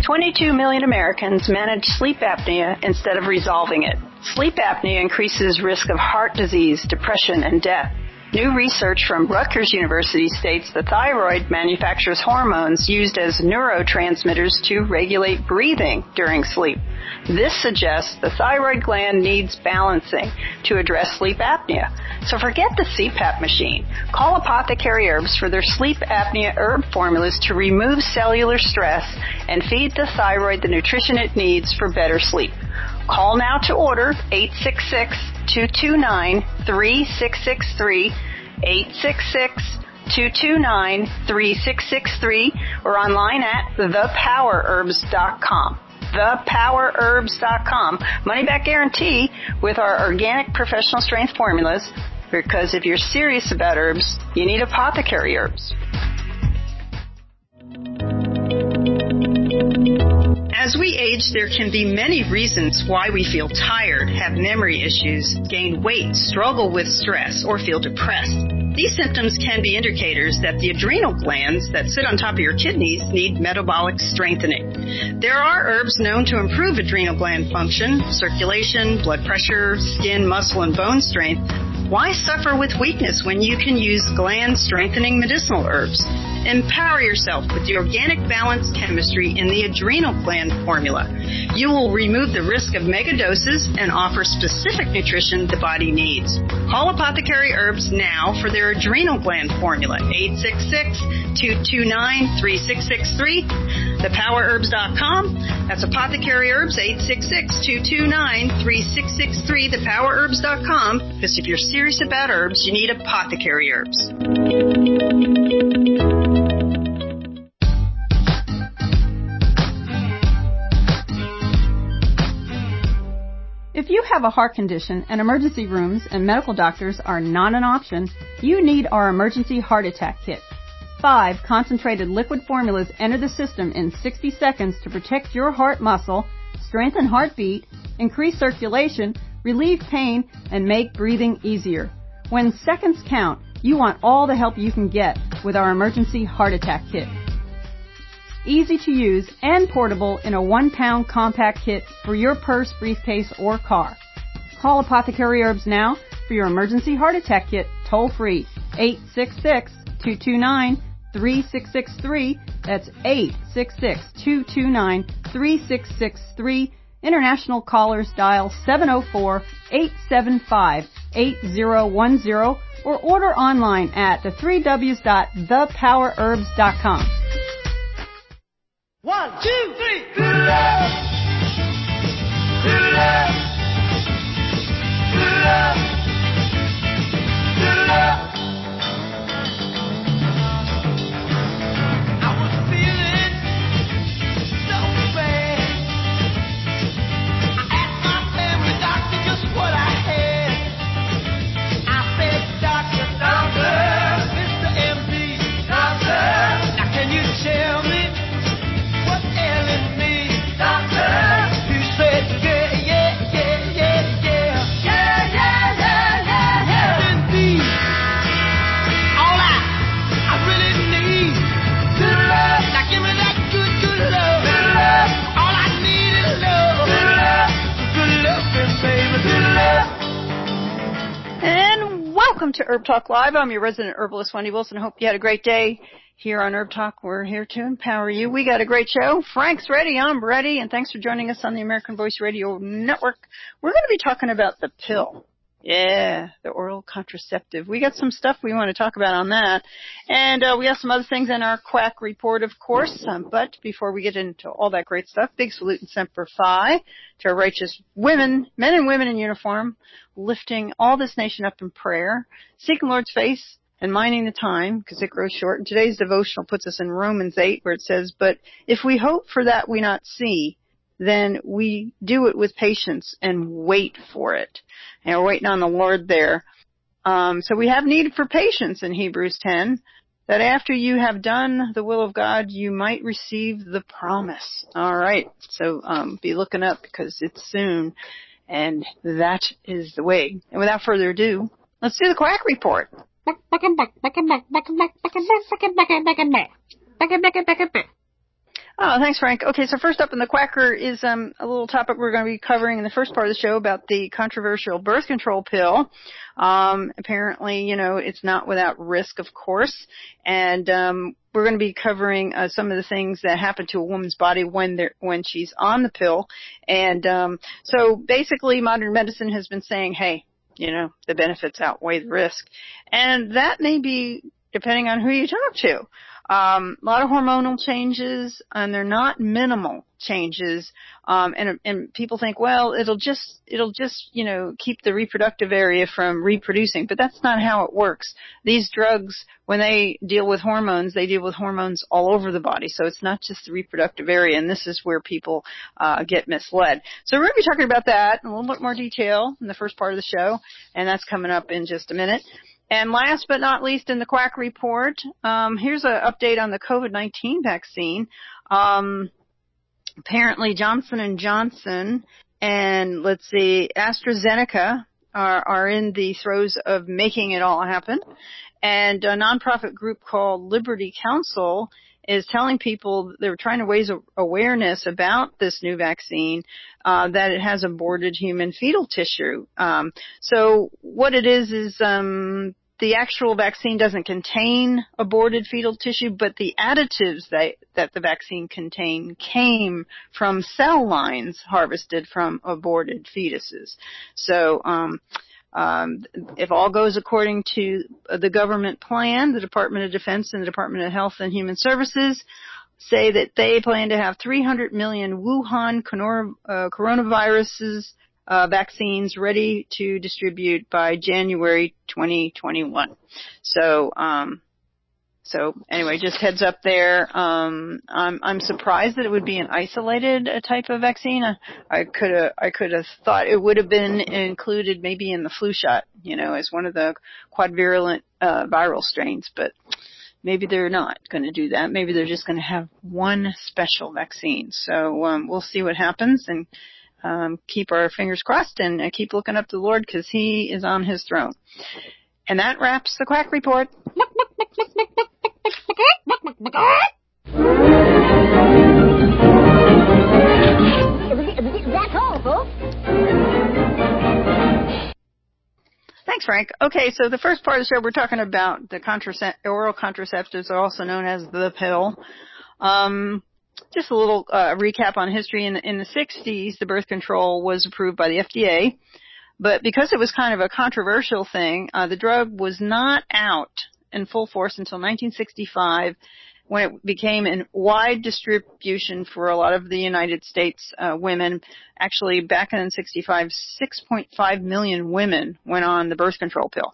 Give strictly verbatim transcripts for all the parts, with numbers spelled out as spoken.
twenty-two million Americans manage sleep apnea instead of resolving it. Sleep apnea increases risk of heart disease, depression, and death. New research from Rutgers University states the thyroid manufactures hormones used as neurotransmitters to regulate breathing during sleep. This suggests the thyroid gland needs balancing to address sleep apnea. So forget the C PAP machine. Call Apothecary Herbs for their sleep apnea herb formulas to remove cellular stress and feed the thyroid the nutrition it needs for better sleep. Call now to order eight six six, two two nine, three six six three, eight six six, two two nine, three six six three, or online at the power herbs dot com. the power herbs dot com. Money back guarantee with our organic professional strength formulas, because if you're serious about herbs, you need Apothecary Herbs. As we age, there can be many reasons why we feel tired, have memory issues, gain weight, struggle with stress, or feel depressed. These symptoms can be indicators that the adrenal glands that sit on top of your kidneys need metabolic strengthening. There are herbs known to improve adrenal gland function, circulation, blood pressure, skin, muscle, and bone strength. Why suffer with weakness when you can use gland-strengthening medicinal herbs? Empower yourself with the organic balanced chemistry in the adrenal gland formula. You will remove the risk of megadoses and offer specific nutrition the body needs. Call Apothecary Herbs now for their adrenal gland formula, eight six six, two two nine, three six six three, the power herbs dot com. That's Apothecary Herbs, eight six six, two two nine, three six six three, the power herbs dot com. Because if you're serious about herbs, you need Apothecary Herbs. If you have a heart condition and emergency rooms and medical doctors are not an option, you need our Emergency Heart Attack Kit. Five concentrated liquid formulas enter the system in sixty seconds to protect your heart muscle, strengthen heartbeat, increase circulation, relieve pain, and make breathing easier. When seconds count, you want all the help you can get with our Emergency Heart Attack Kit. Easy to use and portable in a one-pound compact kit for your purse, briefcase, or car. Call Apothecary Herbs now for your Emergency Heart Attack Kit toll-free, eight six six, two two nine, three six six three. That's eight six six, two two nine, three six six three. International callers dial seven oh four, eight seven five, eight oh one oh or order online at the three W's dot the power herbs dot com. One, two, three. To love. To love. To love. To love. I was feeling so bad. I asked my family doctor just what I had. I said, Doctor, Doctor, Mister M D, Doctor, now can you tell me what's ailing me, Doctor? He said, yeah, yeah, yeah, yeah, yeah. Yeah, yeah, yeah, yeah, yeah. Indeed. All I, I really need good love. Now give me that good, good love. Good love. All I need is love. Good love. Good love, baby. Good love. And welcome to Herb Talk Live. I'm your resident herbalist, Wendy Wilson. Hope you had a great day here on Herb Talk. We're here to empower you. We got a great show. Frank's ready. I'm ready. And thanks for joining us on the American Voice Radio Network. We're going to be talking about the pill. Yeah, the oral contraceptive. We got some stuff we want to talk about on that. And uh, we have some other things in our quack report, of course. Um, but before we get into all that great stuff, big salute and semper fi to our righteous women, men and women in uniform, lifting all this nation up in prayer, seeking Lord's face, and minding the time, because it grows short. And today's devotional puts us in Romans eight, where it says, but if we hope for that we not see, then we do it with patience and wait for it. And we're waiting on the Lord there. Um, so we have need for patience in Hebrews ten, that after you have done the will of God, you might receive the promise. All right. So um, be looking up, because it's soon. And that is the way. And without further ado, let's do the quack report. Oh, thanks, Frank. Okay, so first up in the Quacker is um, a little topic we're going to be covering in the first part of the show about the controversial birth control pill. Um, apparently, you know, it's not without risk, of course, and um, we're going to be covering uh, some of the things that happen to a woman's body when they're when she's on the pill. And um, so, basically, modern medicine has been saying, hey, you know, the benefits outweigh the risk, and that may be depending on who you talk to. Um, a lot of hormonal changes, and they're not minimal changes. Um, and, and people think, well, it'll just, it'll just, you know, keep the reproductive area from reproducing. But that's not how it works. These drugs, when they deal with hormones, they deal with hormones all over the body. So it's not just the reproductive area. And this is where people, uh, get misled. So we're going to be talking about that in a little bit more detail in the first part of the show. And that's coming up in just a minute. And last but not least in the Quack Report, um, here's an update on the COVID nineteen vaccine. Um, apparently Johnson and Johnson and, let's see, AstraZeneca are, are in the throes of making it all happen. And a nonprofit group called Liberty Counsel is telling people they're trying to raise awareness about this new vaccine, uh, that it has aborted human fetal tissue. Um, so what it is is, um, the actual vaccine doesn't contain aborted fetal tissue, but the additives that, that the vaccine contained came from cell lines harvested from aborted fetuses. So, um, Um, if all goes according to the government plan, the Department of Defense and the Department of Health and Human Services say that they plan to have three hundred million Wuhan coronaviruses uh, vaccines ready to distribute by January twenty twenty-one. So, um, So anyway, just heads up there. Um, I'm, I'm surprised that it would be an isolated uh, type of vaccine. I, I could have, I could have thought it would have been included maybe in the flu shot, you know, as one of the quadrivalent uh, viral strains. But maybe they're not going to do that. Maybe they're just going to have one special vaccine. So um, we'll see what happens and um, keep our fingers crossed and uh, keep looking up to the Lord because He is on His throne. And that wraps the Quack Report. That's all, folks. Thanks, Frank. Okay, so the first part of the show, we're talking about the contracept- oral contraceptives, also known as the pill. Um, just a little uh, recap on history. In, in the sixties, the birth control was approved by the F D A. But because it was kind of a controversial thing, uh, the drug was not out in full force until nineteen sixty-five, when it became in wide distribution for a lot of the United States uh, women. Actually, back in sixty-five, six point five million women went on the birth control pill.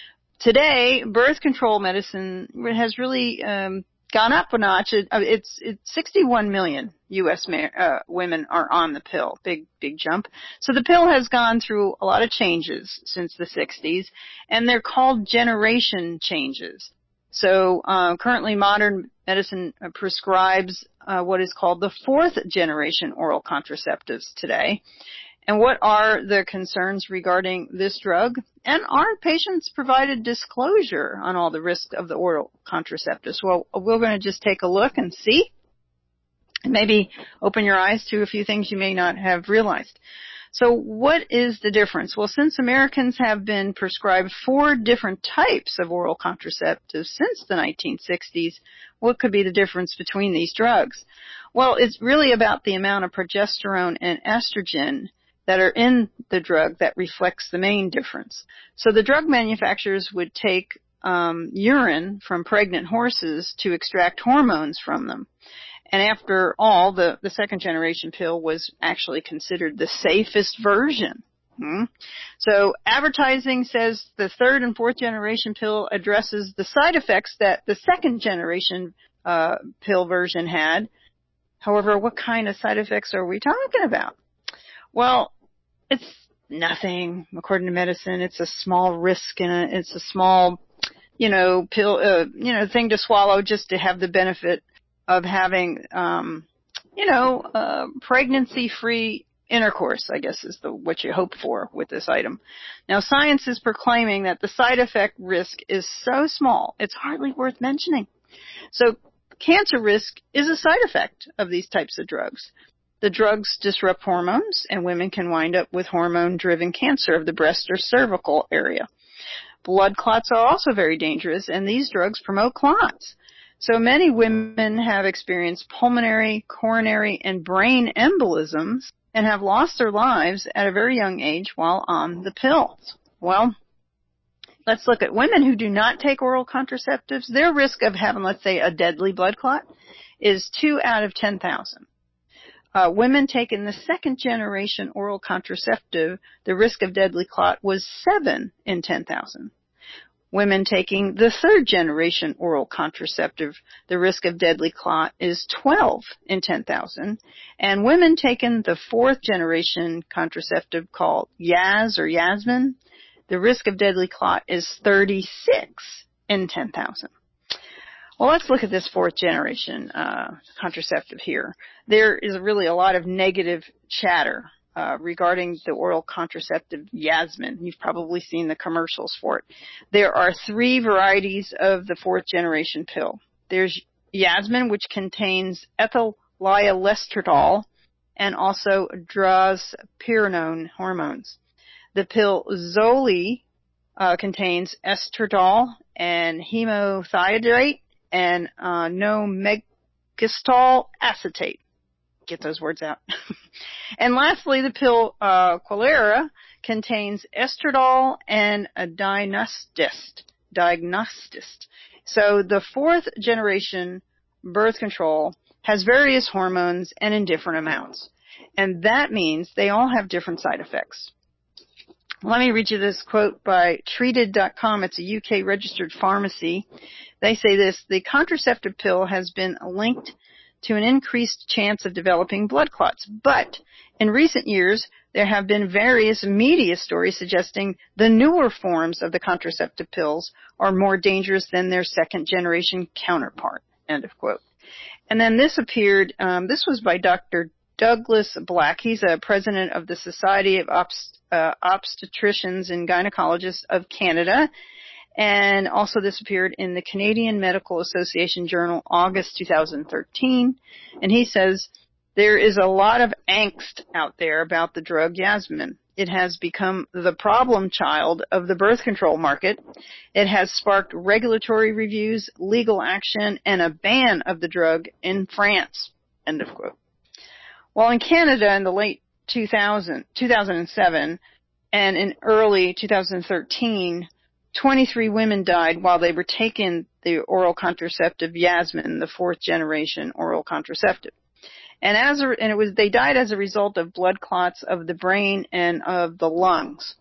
Today, birth control medicine has really um, gone up a notch. It, it's, it's sixty-one million U S ma- uh, women are on the pill. Big, big jump. So the pill has gone through a lot of changes since the sixties, and they're called generation changes. So uh, currently modern medicine prescribes uh, what is called the fourth generation oral contraceptives today. And what are the concerns regarding this drug? And are patients provided disclosure on all the risks of the oral contraceptives? Well, we're going to just take a look and see. And maybe open your eyes to a few things you may not have realized. So what is the difference? Well, since Americans have been prescribed four different types of oral contraceptives since the nineteen sixties, what could be the difference between these drugs? Well, it's really about the amount of progesterone and estrogen that are in the drug that reflects the main difference. So the drug manufacturers would take um, urine from pregnant horses to extract hormones from them. And after all, the, the second generation pill was actually considered the safest version. Hmm. So advertising says the third and fourth generation pill addresses the side effects that the second generation uh, pill version had. However, what kind of side effects are we talking about? Well, it's nothing, according to medicine. It's a small risk and a, it's a small, you know, pill, uh, you know, thing to swallow just to have the benefit of having, um, you know, uh, pregnancy-free intercourse, I guess is the what you hope for with this item. Now, science is proclaiming that the side effect risk is so small, it's hardly worth mentioning. So cancer risk is a side effect of these types of drugs. The drugs disrupt hormones, and women can wind up with hormone-driven cancer of the breast or cervical area. Blood clots are also very dangerous, and these drugs promote clots. So many women have experienced pulmonary, coronary, and brain embolisms and have lost their lives at a very young age while on the pills. Well, let's look at women who do not take oral contraceptives. Their risk of having, let's say, a deadly blood clot is two out of ten thousand. Uh, women taking the second generation oral contraceptive, the risk of deadly clot was seven in ten thousand. Women taking the third generation oral contraceptive, the risk of deadly clot is twelve in ten thousand. And women taking the fourth generation contraceptive called Yaz or Yasmin, the risk of deadly clot is thirty-six in ten thousand. Well, let's look at this fourth generation uh, contraceptive here. There is really a lot of negative chatter uh, regarding the oral contraceptive Yasmin. You've probably seen the commercials for it. There are three varieties of the fourth generation pill. There's Yasmin, which contains ethyl lyolestradiol and also drospirenone hormones. The pill Zoli uh, contains estradiol and hemothiazide and uh, no-megistol acetate. Get those words out. And lastly, the pill uh, Quilera contains estradiol and a diagnosist. Diagnosist. So the fourth generation birth control has various hormones and in different amounts. And that means they all have different side effects. Let me read you this quote by treated dot com. It's a U K registered pharmacy. They say this: the contraceptive pill has been linked to an increased chance of developing blood clots, but in recent years there have been various media stories suggesting the newer forms of the contraceptive pills are more dangerous than their second generation counterpart. End of quote. And then this appeared, um, this was by Doctor Douglas Black. He's a president of the Society of Obst- uh, Obstetricians and Gynecologists of Canada. And also this appeared in the Canadian Medical Association Journal, August two thousand thirteen. And he says, there is a lot of angst out there about the drug Yasmin. It has become the problem child of the birth control market. It has sparked regulatory reviews, legal action, and a ban of the drug in France. End of quote. Well, in Canada in the late two thousand, two thousand seven and in early two thousand thirteen, twenty-three women died while they were taking the oral contraceptive Yasmin, the fourth generation oral contraceptive. And as a, and it was they died as a result of blood clots of the brain and of the lungs.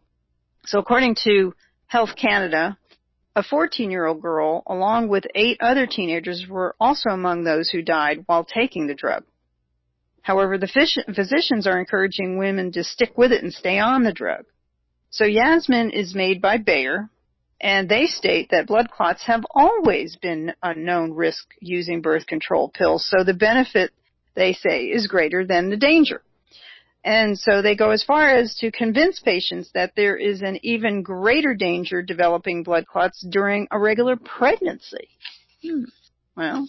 So according to Health Canada, a fourteen-year-old girl along with eight other teenagers were also among those who died while taking the drug. However, the physicians are encouraging women to stick with it and stay on the drug. So Yasmin is made by Bayer, and they state that blood clots have always been a known risk using birth control pills. So the benefit, they say, is greater than the danger. And so they go as far as to convince patients that there is an even greater danger developing blood clots during a regular pregnancy. Hmm. Well...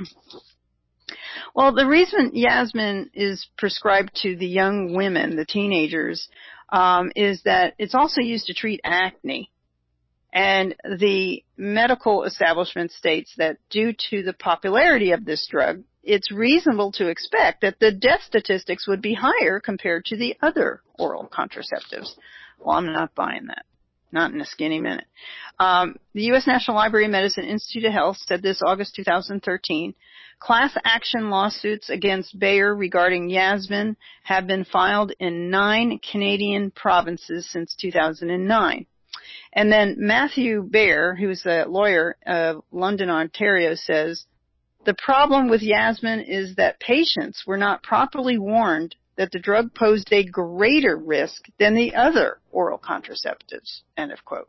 Well, the reason Yasmin is prescribed to the young women, the teenagers, um, is that it's also used to treat acne. And the medical establishment states that due to the popularity of this drug, it's reasonable to expect that the death statistics would be higher compared to the other oral contraceptives. Well, I'm not buying that. Not in a skinny minute. Um, the U S National Library of Medicine Institute of Health said this August two thousand thirteen. Class action lawsuits against Bayer regarding Yasmin have been filed in nine Canadian provinces since two thousand nine. And then Matthew Bayer, who's a lawyer of London, Ontario, says, the problem with Yasmin is that patients were not properly warned that the drug posed a greater risk than the other oral contraceptives, end of quote.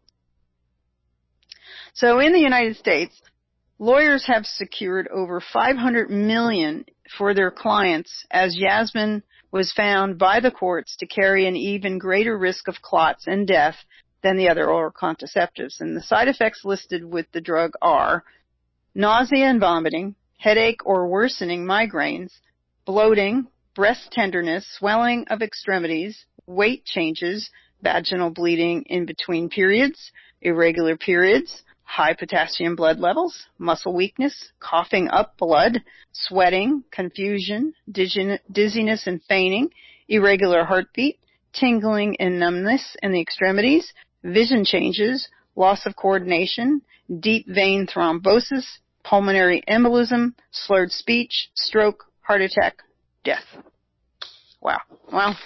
So in the United States, lawyers have secured over five hundred million dollars for their clients as Yasmin was found by the courts to carry an even greater risk of clots and death than the other oral contraceptives. And the side effects listed with the drug are nausea and vomiting, headache or worsening migraines, bloating, breast tenderness, swelling of extremities, weight changes, vaginal bleeding in between periods, irregular periods, high potassium blood levels, muscle weakness, coughing up blood, sweating, confusion, dizziness and fainting, irregular heartbeat, tingling and numbness in the extremities, vision changes, loss of coordination, deep vein thrombosis, pulmonary embolism, slurred speech, stroke, heart attack, death. Wow. Well,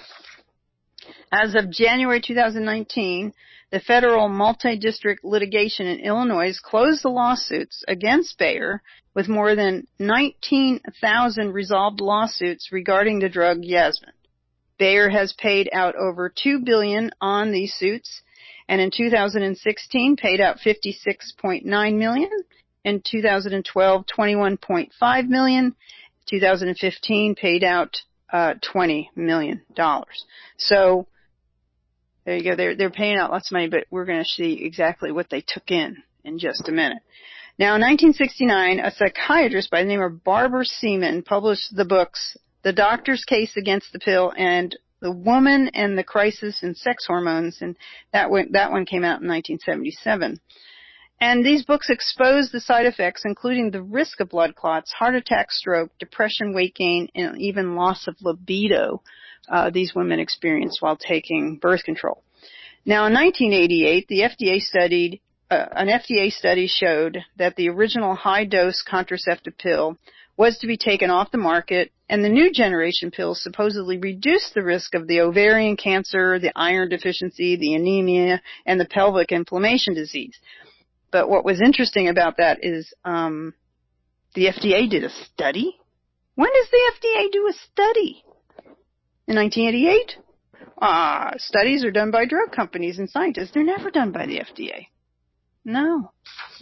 as of January two thousand nineteen, the federal multi-district litigation in Illinois closed the lawsuits against Bayer with more than nineteen thousand resolved lawsuits regarding the drug Yasmin. Bayer has paid out over two billion dollars on these suits, and in two thousand sixteen paid out fifty-six point nine million dollars. In two thousand twelve, twenty-one point five million dollars. two thousand fifteen paid out uh, twenty million dollars. So there you go. They're, they're paying out lots of money, but we're going to see exactly what they took in in just a minute. Now, in nineteen sixty-nine, a psychiatrist by the name of Barbara Seaman published the books The Doctor's Case Against the Pill and The Woman and the Crisis in Sex Hormones, and that one, that one came out in nineteen seventy-seven. And these books expose the side effects, including the risk of blood clots, heart attack, stroke, depression, weight gain, and even loss of libido uh, these women experience while taking birth control. Now, in nineteen eighty-eight, the F D A studied, uh, an F D A study showed that the original high-dose contraceptive pill was to be taken off the market, and the new generation pills supposedly reduced the risk of the ovarian cancer, the iron deficiency, the anemia, and the pelvic inflammation disease. But what was interesting about that is um, the F D A did a study. When does the F D A do a study? In nineteen eighty-eight? Ah, studies are done by drug companies and scientists. They're never done by the F D A. No.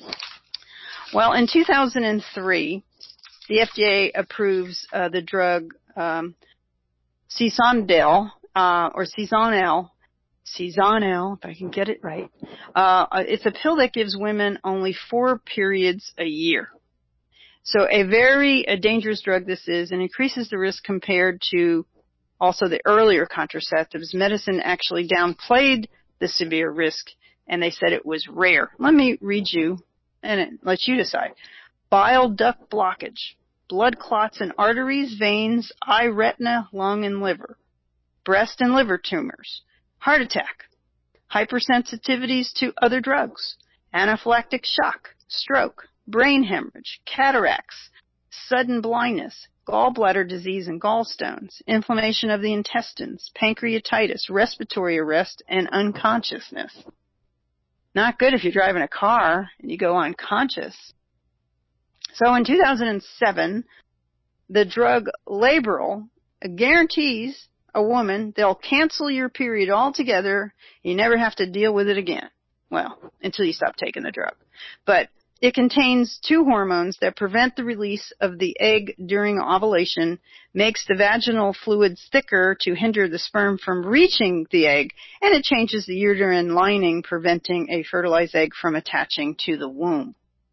Well, in two thousand three, the F D A approves uh, the drug um, Seasonadel, uh, or Seasonel, Seasonel, if I can get it right. Uh, it's a pill that gives women only four periods a year. So a very a dangerous drug this is, and increases the risk compared to also the earlier contraceptives. Medicine actually downplayed the severe risk, and they said it was rare. Let me read you, and it, let you decide. Bile duct blockage, blood clots in arteries, veins, eye, retina, lung, and liver, breast and liver tumors, heart attack, hypersensitivities to other drugs, anaphylactic shock, stroke, brain hemorrhage, cataracts, sudden blindness, gallbladder disease and gallstones, inflammation of the intestines, pancreatitis, respiratory arrest, and unconsciousness. Not good if you're driving a car and you go unconscious. So in two thousand seven, the drug Labril guarantees a woman they'll cancel your period altogether. You never have to deal with it again. Well, until you stop taking the drug. But it contains two hormones that prevent the release of the egg during ovulation, makes the vaginal fluids thicker to hinder the sperm from reaching the egg, and it changes the uterine lining, preventing a fertilized egg from attaching to the womb.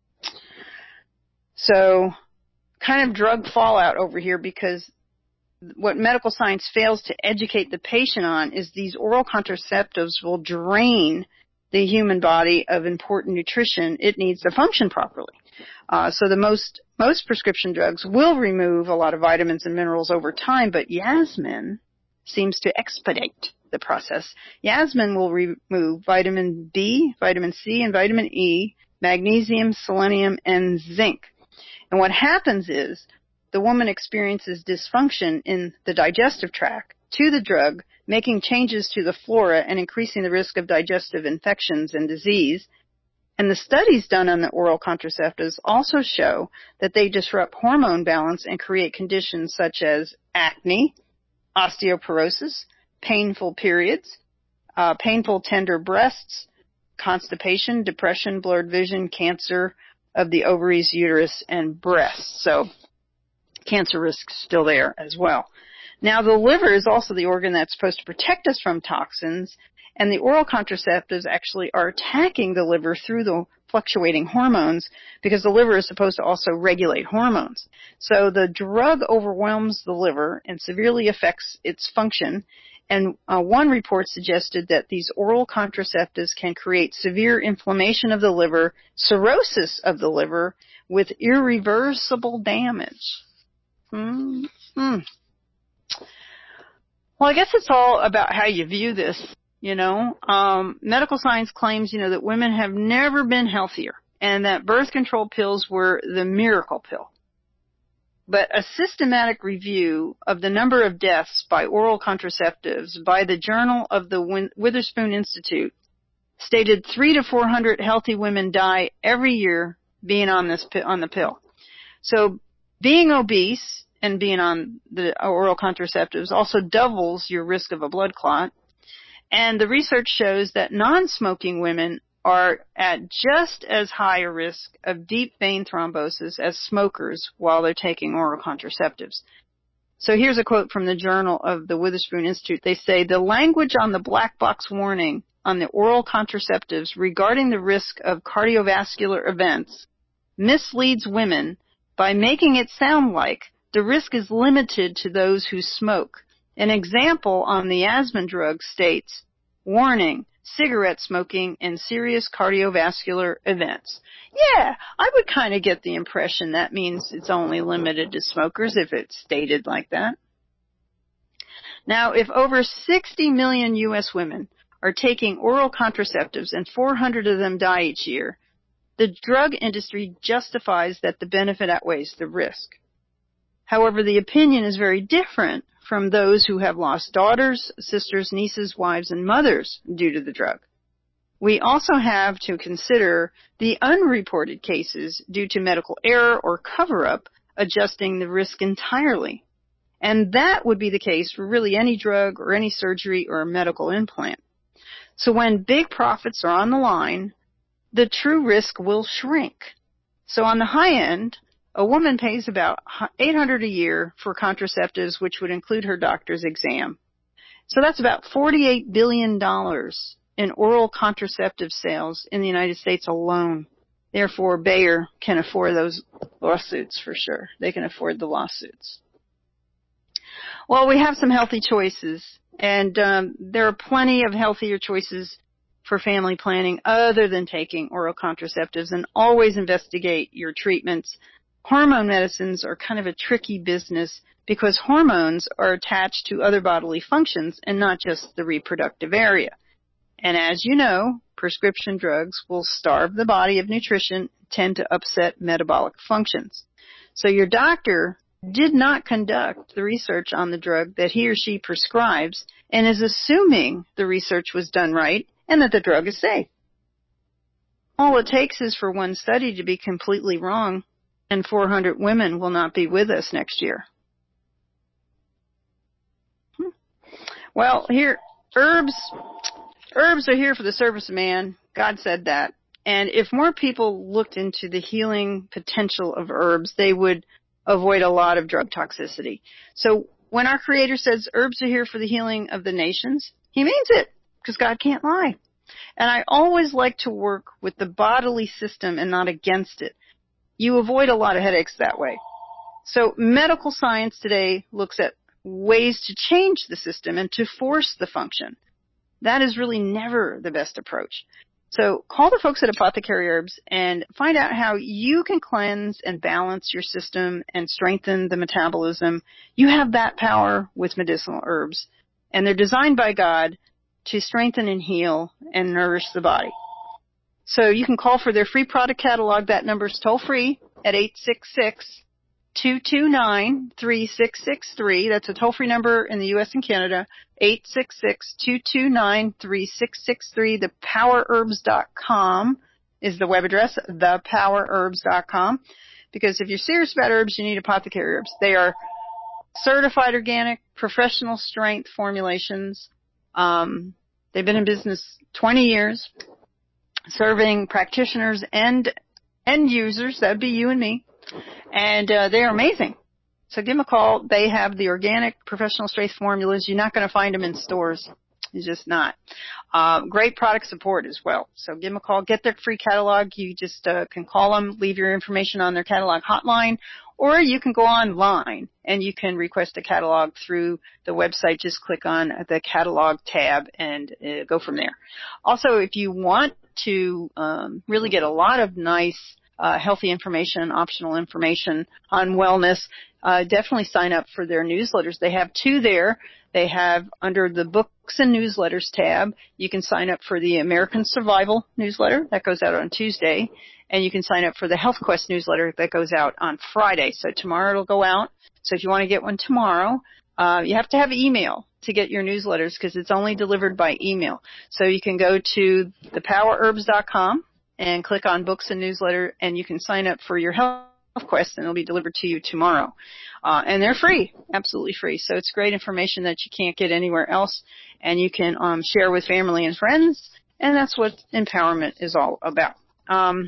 So, kind of drug fallout over here, because what medical science fails to educate the patient on is these oral contraceptives will drain the human body of important nutrition it needs to function properly. Uh, so the most most prescription drugs will remove a lot of vitamins and minerals over time, but Yasmin seems to expedite the process. Yasmin will remove vitamin B, vitamin C, and vitamin E, magnesium, selenium, and zinc. And what happens is the woman experiences dysfunction in the digestive tract to the drug, making changes to the flora and increasing the risk of digestive infections and disease. And the studies done on the oral contraceptives also show that they disrupt hormone balance and create conditions such as acne, osteoporosis, painful periods, uh, painful tender breasts, constipation, depression, blurred vision, cancer of the ovaries, uterus, and breasts. So cancer risk is still there as well. Now, the liver is also the organ that's supposed to protect us from toxins, And the oral contraceptives actually are attacking the liver through the fluctuating hormones because the liver is supposed to also regulate hormones. So the drug overwhelms the liver and severely affects its function. And uh, one report suggested that these oral contraceptives can create severe inflammation of the liver, cirrhosis of the liver, with irreversible damage. Mm-hmm. Well, I guess it's all about how you view this, you know. Um, medical science claims, you know, that women have never been healthier and that birth control pills were the miracle pill. But a systematic review of the number of deaths by oral contraceptives by the Journal of the Witherspoon Institute stated three to four hundred healthy women die every year being on this on the pill. So being obese and being on the oral contraceptives also doubles your risk of a blood clot. And the research shows that non-smoking women are at just as high a risk of deep vein thrombosis as smokers while they're taking oral contraceptives. So here's a quote from the Journal of the Witherspoon Institute. They say, the language on the black box warning on the oral contraceptives regarding the risk of cardiovascular events misleads women by making it sound like the risk is limited to those who smoke. An example on the asthma drug states, warning, cigarette smoking and serious cardiovascular events. Yeah, I would kind of get the impression that means it's only limited to smokers if it's stated like that. Now, if over sixty million U S women are taking oral contraceptives and four hundred of them die each year, the drug industry justifies that the benefit outweighs the risk. However, the opinion is very different from those who have lost daughters, sisters, nieces, wives, and mothers due to the drug. We also have to consider the unreported cases due to medical error or cover-up, adjusting the risk entirely. And that would be the case for really any drug or any surgery or medical implant. So when big profits are on the line, the true risk will shrink. So on the high end, a woman pays about eight hundred dollars a year for contraceptives, which would include her doctor's exam. So that's about forty-eight billion dollars in oral contraceptive sales in the United States alone. Therefore, Bayer can afford those lawsuits for sure. They can afford the lawsuits. Well, we have some healthy choices, and um, there are plenty of healthier choices for family planning other than taking oral contraceptives, and always investigate your treatments. Hormone medicines are kind of a tricky business because hormones are attached to other bodily functions and not just the reproductive area. And as you know, prescription drugs will starve the body of nutrition, tend to upset metabolic functions. So your doctor did not conduct the research on the drug that he or she prescribes and is assuming the research was done right and that the drug is safe. All it takes is for one study to be completely wrong, and four hundred women will not be with us next year. Hmm. Well, here, herbs, herbs are here for the service of man. God said that. And if more people looked into the healing potential of herbs, they would avoid a lot of drug toxicity. So when our Creator says herbs are here for the healing of the nations, He means it, because God can't lie. And I always like to work with the bodily system and not against it. You avoid a lot of headaches that way. So medical science today looks at ways to change the system and to force the function. That is really never the best approach. So call the folks at Apothecary Herbs and find out how you can cleanse and balance your system and strengthen the metabolism. You have that power with medicinal herbs. And they're designed by God to strengthen and heal and nourish the body. So you can call for their free product catalog. That number is toll free at eight six six, two two nine, three six six three. That's a toll free number in the U S and Canada. eight six six, two two nine, three six six three. the power herbs dot com is the web address, the power herbs dot com. Because if you're serious about herbs, you need Apothecary Herbs. They are certified organic, professional strength formulations. Um, they've been in business twenty years. Serving practitioners and end users, that would be you and me, and uh, they are amazing. So give them a call. They have the organic professional strength formulas. You're not going to find them in stores. It's just not. Uh, great product support as well. So give them a call. Get their free catalog. You just uh, can call them, leave your information on their catalog hotline, or you can go online and you can request a catalog through the website. Just click on the catalog tab and uh, go from there. Also, if you want to um, really get a lot of nice uh, healthy information, optional information on wellness, uh, definitely sign up for their newsletters. They have two there. They have under the Books and Newsletters tab, you can sign up for the American Survival newsletter. That goes out on Tuesday. And you can sign up for the Health Quest newsletter that goes out on Friday. So tomorrow it'll go out. So if you want to get one tomorrow, uh, you have to have email to get your newsletters because it's only delivered by email. So you can go to the power herbs dot com and click on Books and Newsletter, and you can sign up for your Health Quest, and it'll be delivered to you tomorrow. Uh, and they're free, absolutely free. So it's great information that you can't get anywhere else, and you can um, share with family and friends, and that's what empowerment is all about. Um,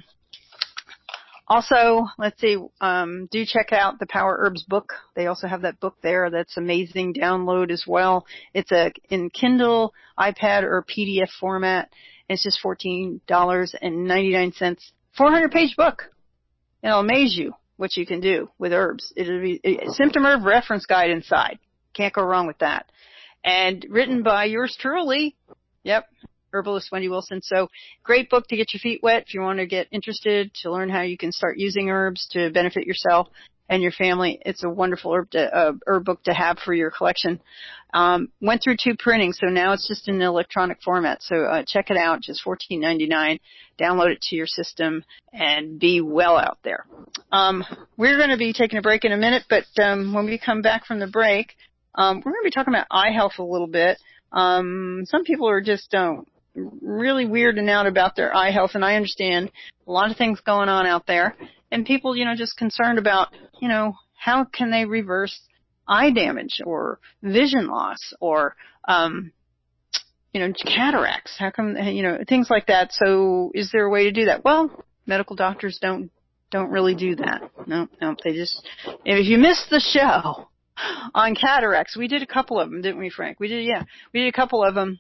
Also, let's see, um, do check out the Power Herbs book. They also have that book there that's amazing download as well. It's a in Kindle, iPad, or P D F format. It's just fourteen dollars and ninety-nine cents. four hundred page book. It'll amaze you what you can do with herbs. It'll be a symptom herb reference guide inside. Can't go wrong with that. And written by yours truly. Yep. Herbalist Wendy Wilson. So great book to get your feet wet if you want to get interested to learn how you can start using herbs to benefit yourself and your family. It's a wonderful herb, to, uh, herb book to have for your collection. Um, went through two printings, so now it's just in electronic format. So uh, check it out, just fourteen ninety-nine. Download it to your system and be well out there. Um, we're going to be taking a break in a minute, but um, when we come back from the break, um, we're going to be talking about eye health a little bit. Um, some people are just um, really weirding out about their eye health, and I understand a lot of things going on out there, and people, you know, just concerned about, you know, how can they reverse eye damage or vision loss or, um, you know, cataracts. How come, you know, things like that. So is there a way to do that? Well, medical doctors don't, don't really do that. No, no, they just, if you missed the show on cataracts, we did a couple of them, didn't we, Frank? We did, yeah, we did a couple of them.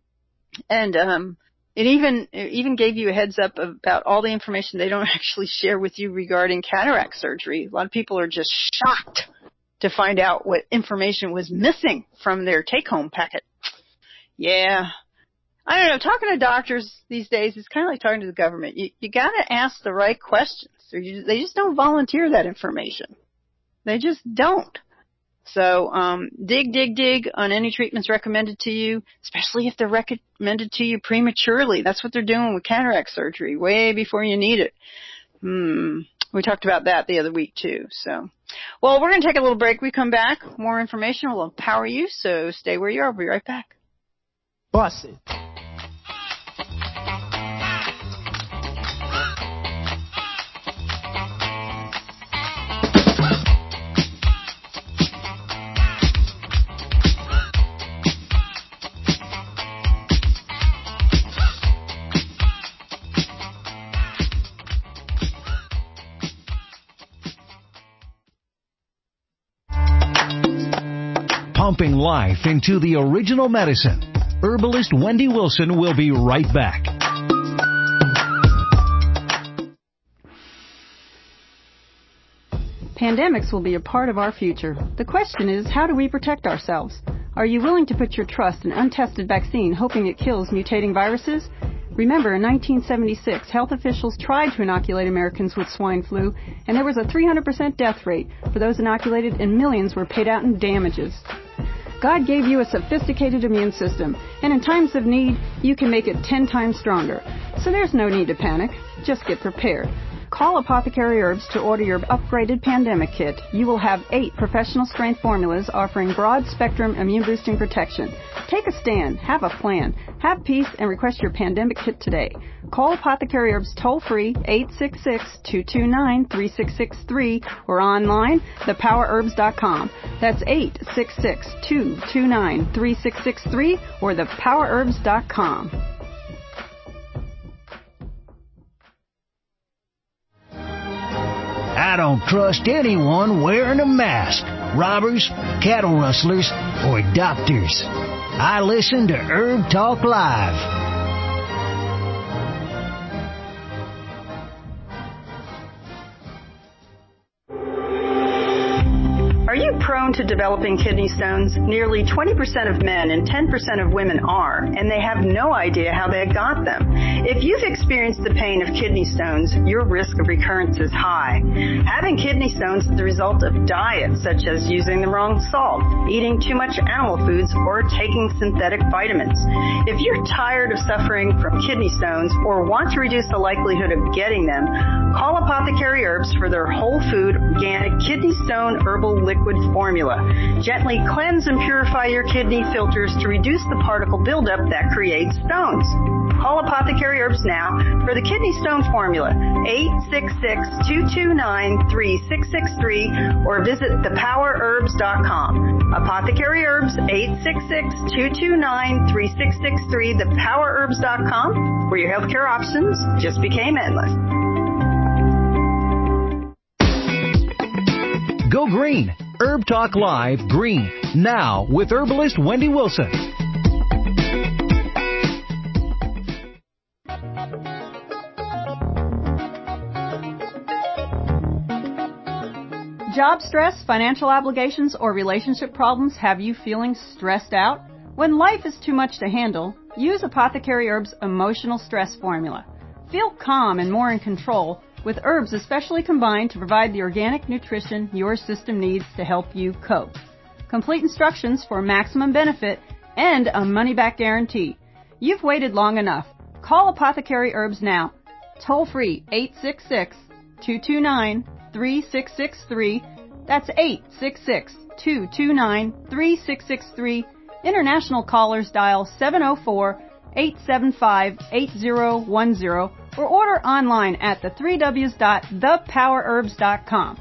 And um, it even it even gave you a heads up about all the information they don't actually share with you regarding cataract surgery. A lot of people are just shocked to find out what information was missing from their take-home packet. Yeah. I don't know. Talking to doctors these days is kind of like talking to the government. You, you got to ask the right questions, or you, they just don't volunteer that information. They just don't. So um, dig, dig, dig on any treatments recommended to you, especially if they're recommended to you prematurely. That's what they're doing with cataract surgery, way before you need it. Hmm. We talked about that the other week, too. So, well, we're going to take a little break. We come back. More information will empower you, so stay where you are. We'll be right back. Bust it. Pumping life into the original medicine. Herbalist Wendy Wilson will be right back. Pandemics will be a part of our future. The question is, how do we protect ourselves? Are you willing to put your trust in untested vaccine hoping it kills mutating viruses? Remember, in nineteen seventy-six, health officials tried to inoculate Americans with swine flu, and there was a three hundred percent death rate for those inoculated, and millions were paid out in damages. God gave you a sophisticated immune system, and in times of need, you can make it ten times stronger. So there's no need to panic. Just get prepared. Call Apothecary Herbs to order your upgraded pandemic kit. You will have eight professional-strength formulas offering broad-spectrum immune-boosting protection. Take a stand. Have a plan. Have peace and request your pandemic kit today. Call Apothecary Herbs toll-free eight six six, two two nine, three six six three or online the power herbs dot com. That's eight six six, two two nine, three six six three or the power herbs dot com. I don't trust anyone wearing a mask. Robbers, cattle rustlers, or doctors. I listen to Herb Talk Live. Are you prone to developing kidney stones? Nearly twenty percent of men and ten percent of women are, and they have no idea how they got them. If you've experienced the pain of kidney stones, your risk of recurrence is high. Having kidney stones is the result of diets such as using the wrong salt, eating too much animal foods, or taking synthetic vitamins. If you're tired of suffering from kidney stones or want to reduce the likelihood of getting them, call Apothecary Herbs for their whole food, organic kidney stone herbal liquid formula. Gently cleanse and purify your kidney filters to reduce the particle buildup that creates stones. Call Apothecary Herbs now for the kidney stone formula, eight six six, two two nine, three six six three, or visit the power herbs dot com. Apothecary Herbs, eight six six, two two nine, three six six three, the power herbs dot com, where your healthcare options just became endless. Go green. Herb Talk Live Green. Now with herbalist Wendy Wilson. Job stress, financial obligations, or relationship problems have you feeling stressed out? When life is too much to handle, use Apothecary Herbs Emotional Stress Formula. Feel calm and more in control with herbs especially combined to provide the organic nutrition your system needs to help you cope. Complete instructions for maximum benefit and a money-back guarantee. You've waited long enough. Call Apothecary Herbs now. Toll free eight six six, two two nine, three six six three. That's eight six six, two two nine, three six six three. International callers dial seven oh four, eight seven five, eight oh one oh or order online at the three W's dot the power herbs dot com.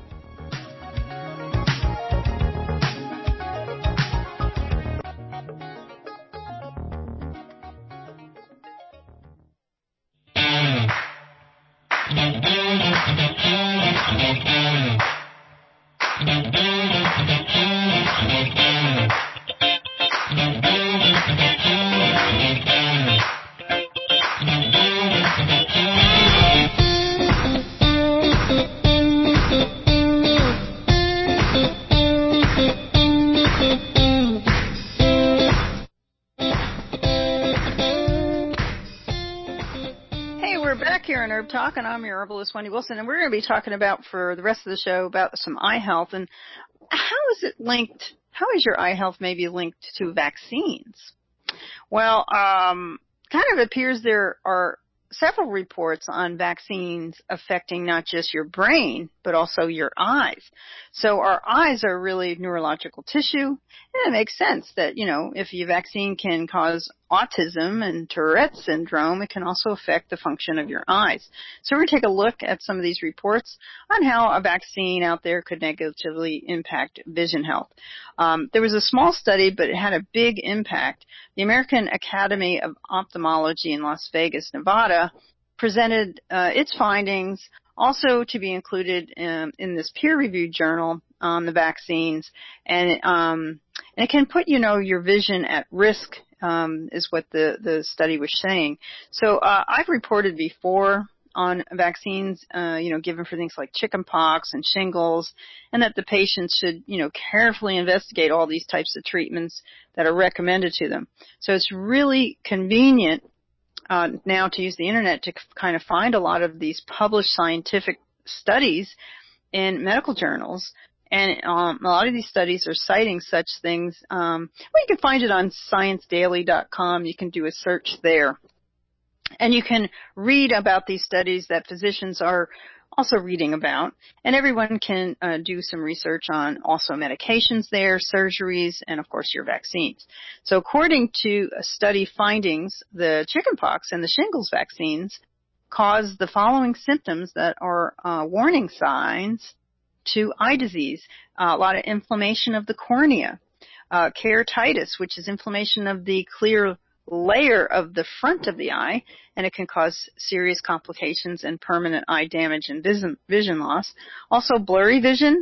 Herb Talk, and I'm your herbalist, Wendy Wilson, and we're going to be talking about, for the rest of the show, about some eye health and how is it linked, how is your eye health maybe linked to vaccines? Well, um, kind of appears there are several reports on vaccines affecting not just your brain, but also your eyes. So our eyes are really neurological tissue, and it makes sense that, you know, if your vaccine can cause autism and Tourette's syndrome, it can also affect the function of your eyes. So we're going to take a look at some of these reports on how a vaccine out there could negatively impact vision health. Um, there was a small study, but it had a big impact. The American Academy of Ophthalmology in Las Vegas, Nevada, presented uh, its findings, also to be included in, in this peer-reviewed journal on the vaccines, and um, and it can put, you know, your vision at risk, um, is what the, the study was saying. So uh, I've reported before on vaccines, uh, you know, given for things like chickenpox and shingles, and that the patients should, you know, carefully investigate all these types of treatments that are recommended to them. So it's really convenient uh, now to use the internet to kind of find a lot of these published scientific studies in medical journals. And um, a lot of these studies are citing such things. Um, well, you can find it on science daily dot com. You can do a search there. And you can read about these studies that physicians are also reading about. And everyone can uh, do some research on also medications there, surgeries, and, of course, your vaccines. So according to study findings, the chickenpox and the shingles vaccines cause the following symptoms that are uh, warning signs to eye disease. Uh, a lot of inflammation of the cornea, uh, keratitis, which is inflammation of the clear layer of the front of the eye, and it can cause serious complications and permanent eye damage and vision, vision loss. Also blurry vision,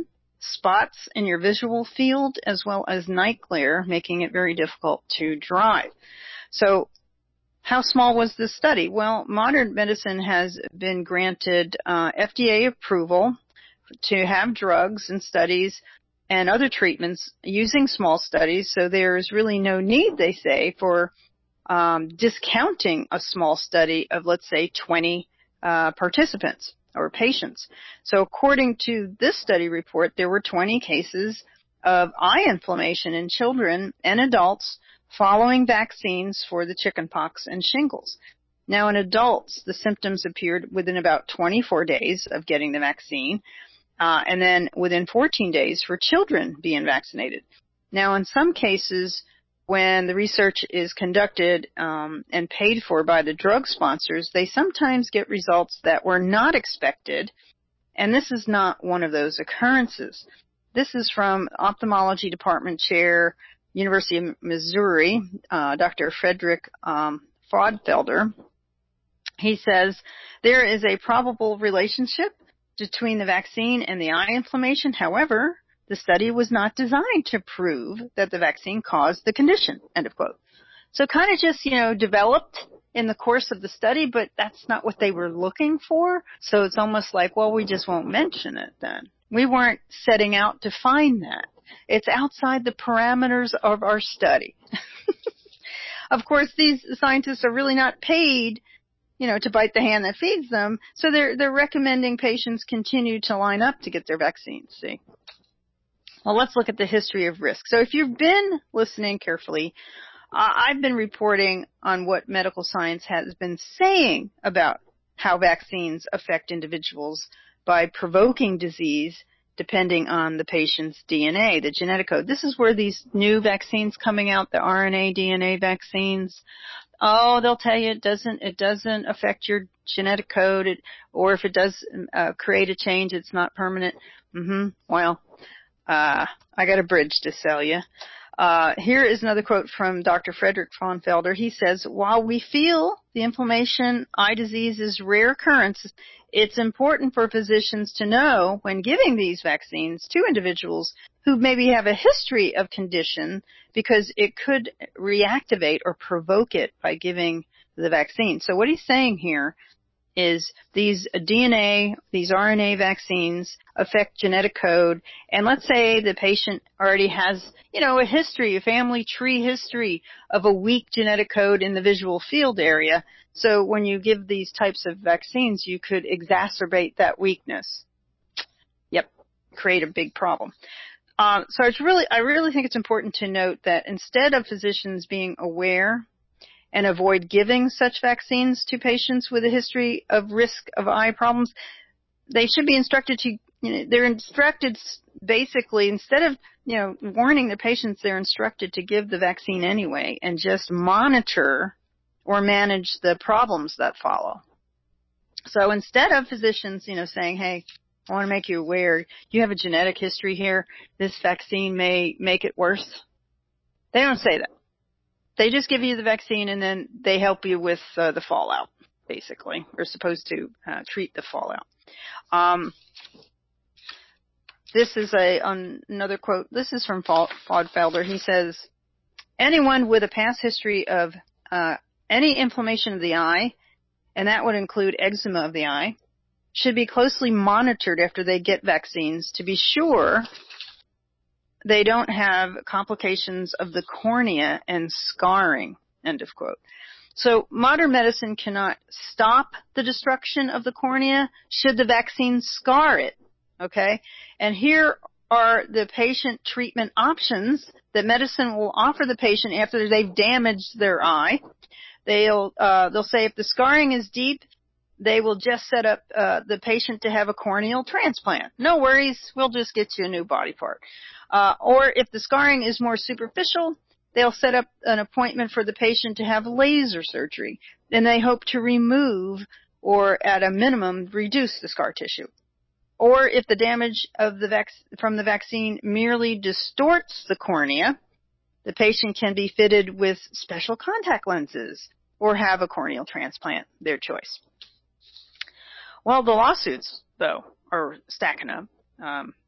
spots in your visual field as well as night glare, making it very difficult to drive. So how small was this study? Well, modern medicine has been granted uh, F D A approval to have drugs and studies and other treatments using small studies, so there's really no need, they say, for um, discounting a small study of, let's say, twenty uh, participants or patients. So according to this study report, there were twenty cases of eye inflammation in children and adults following vaccines for the chickenpox and shingles. Now, in adults, the symptoms appeared within about twenty-four days of getting the vaccine, uh, and then within fourteen days for children being vaccinated. Now, in some cases, when the research is conducted um, and paid for by the drug sponsors, they sometimes get results that were not expected, and this is not one of those occurrences. This is from Ophthalmology Department Chair, University of Missouri, uh, Doctor Frederick um, Fraudfelder. He says there is a probable relationship between the vaccine and the eye inflammation. However, the study was not designed to prove that the vaccine caused the condition, end of quote. So kind of just, you know, developed in the course of the study, but that's not what they were looking for. So it's almost like, well, we just won't mention it then. We weren't setting out to find that. It's outside the parameters of our study. Of course, these scientists are really not paid, you know, to bite the hand that feeds them, so they're they're recommending patients continue to line up to get their vaccines, see. Well, let's look at the history of risk. So if you've been listening carefully, uh, I've been reporting on what medical science has been saying about how vaccines affect individuals by provoking disease depending on the patient's D N A, the genetic code. This is where these new vaccines coming out, the R N A, D N A vaccines, oh, they'll tell you it doesn't, it doesn't affect your genetic code, it, or if it does uh, create a change, it's not permanent. Mm-hmm. Well, uh, I got a bridge to sell you. Uh, here is another quote from Doctor Frederick Fraunfelder. He says, while we feel the inflammation eye disease is rare occurrence, it's important for physicians to know when giving these vaccines to individuals who maybe have a history of condition, because it could reactivate or provoke it by giving the vaccine. So what he's saying here is these D N A, these R N A vaccines affect genetic code, and let's say the patient already has, you know, a history, a family tree history of a weak genetic code in the visual field area. So when you give these types of vaccines, you could exacerbate that weakness. Yep, create a big problem. Uh, so it's really, I really think it's important to note that instead of physicians being aware and avoid giving such vaccines to patients with a history of risk of eye problems, they should be instructed to, you know, they're instructed basically, instead of, you know, warning the patients, they're instructed to give the vaccine anyway and just monitor or manage the problems that follow. So instead of physicians, you know, saying, hey, I want to make you aware, you have a genetic history here, this vaccine may make it worse, they don't say that. They just give you the vaccine and then they help you with uh, the fallout, basically. They're supposed to uh, treat the fallout. Um, this is a um, another quote. This is from Fraunfelder. He says, anyone with a past history of uh, any inflammation of the eye, and that would include eczema of the eye, should be closely monitored after they get vaccines to be sure they don't have complications of the cornea and scarring, end of quote. So modern medicine cannot stop the destruction of the cornea should the vaccine scar it, okay? And here are the patient treatment options that medicine will offer the patient after they've damaged their eye. They'll, uh, they'll say if the scarring is deep, they will just set up uh, the patient to have a corneal transplant. No worries, we'll just get you a new body part. Uh, or if the scarring is more superficial, they'll set up an appointment for the patient to have laser surgery. And they hope to remove or at a minimum reduce the scar tissue. Or if the damage of the vac- from the vaccine merely distorts the cornea, the patient can be fitted with special contact lenses or have a corneal transplant, their choice. Well, the lawsuits, though, are stacking up. Um,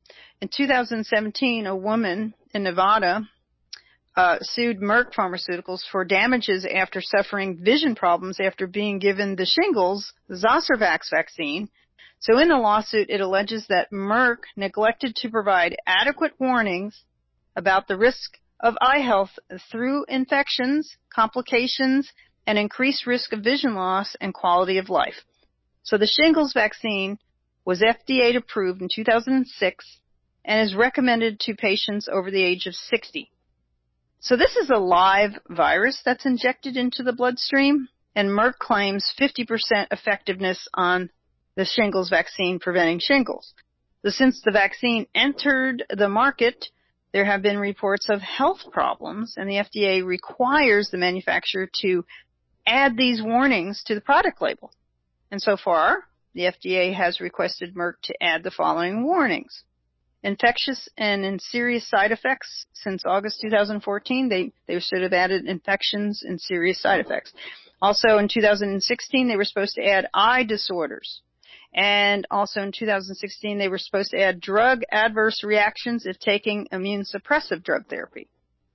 In two thousand seventeen, a woman in Nevada uh, sued Merck Pharmaceuticals for damages after suffering vision problems after being given the shingles Zostavax vaccine. So in the lawsuit, it alleges that Merck neglected to provide adequate warnings about the risk of eye health through infections, complications, and increased risk of vision loss and quality of life. So the shingles vaccine was F D A approved in two thousand six and is recommended to patients over the age of sixty. So this is a live virus that's injected into the bloodstream, and Merck claims fifty percent effectiveness on the shingles vaccine preventing shingles. So since the vaccine entered the market, there have been reports of health problems, and the F D A requires the manufacturer to add these warnings to the product label. And so far, the F D A has requested Merck to add the following warnings. Infectious and in serious side effects. Since August two thousand fourteen, they, they should have added infections and serious side effects. Also in two thousand sixteen, they were supposed to add eye disorders. And also in two thousand sixteen, they were supposed to add drug adverse reactions if taking immune suppressive drug therapy.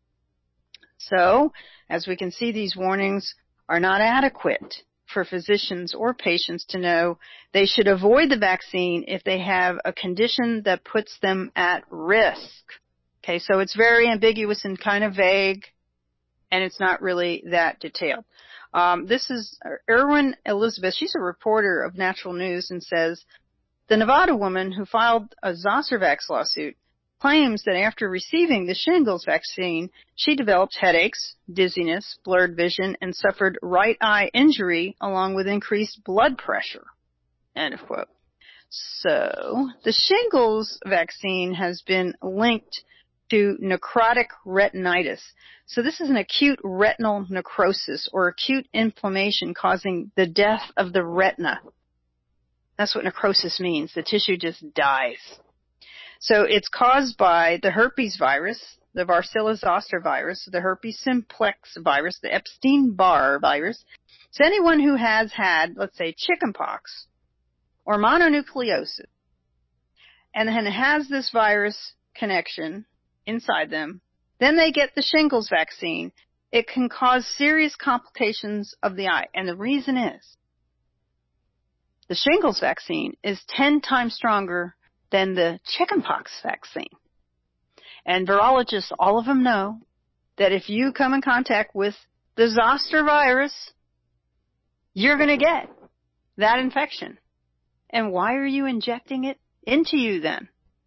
So, as we can see, these warnings are not adequate for physicians or patients to know they should avoid the vaccine if they have a condition that puts them at risk. Okay, so it's very ambiguous and kind of vague, and it's not really that detailed. Um, this is Erwin Elizabeth. She's a reporter of Natural News and says, the Nevada woman who filed a Zostavax lawsuit claims that after receiving the shingles vaccine, she developed headaches, dizziness, blurred vision, and suffered right eye injury along with increased blood pressure. End of quote. So, the shingles vaccine has been linked to necrotic retinitis. So this is an acute retinal necrosis or acute inflammation causing the death of the retina. That's what necrosis means. The tissue just dies. So it's caused by the herpes virus, the Varicella zoster virus, the herpes simplex virus, the Epstein-Barr virus. So anyone who has had, let's say, chickenpox or mononucleosis and then has this virus connection inside them, then they get the shingles vaccine. It can cause serious complications of the eye. And the reason is the shingles vaccine is ten times stronger than the chickenpox vaccine. And virologists, all of them know that if you come in contact with the zoster virus, you're going to get that infection. And why are you injecting it into you then?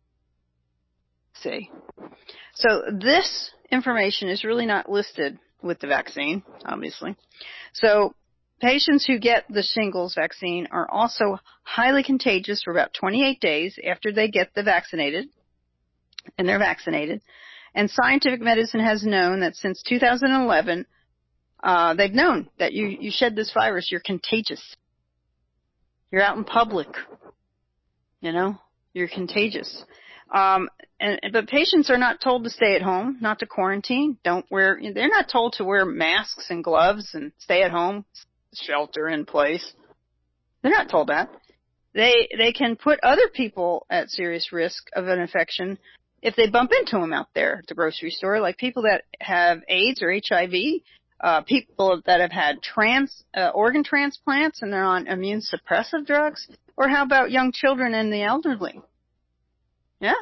See? So this information is really not listed with the vaccine, obviously. So patients who get the shingles vaccine are also highly contagious for about twenty-eight days after they get the vaccinated, and they're vaccinated. And scientific medicine has known that since two thousand eleven, uh, they've known that you, you shed this virus, you're contagious. You're out in public. You know, you're contagious. Um, and, but patients are not told to stay at home, not to quarantine, don't wear, they're not told to wear masks and gloves and stay at home, shelter in place. They're not told that. They, they can put other people at serious risk of an infection if they bump into them out there at the grocery store, like people that have AIDS or H I V, uh, people that have had trans, uh, organ transplants and they're on immune suppressive drugs, or how about young children and the elderly? Yeah.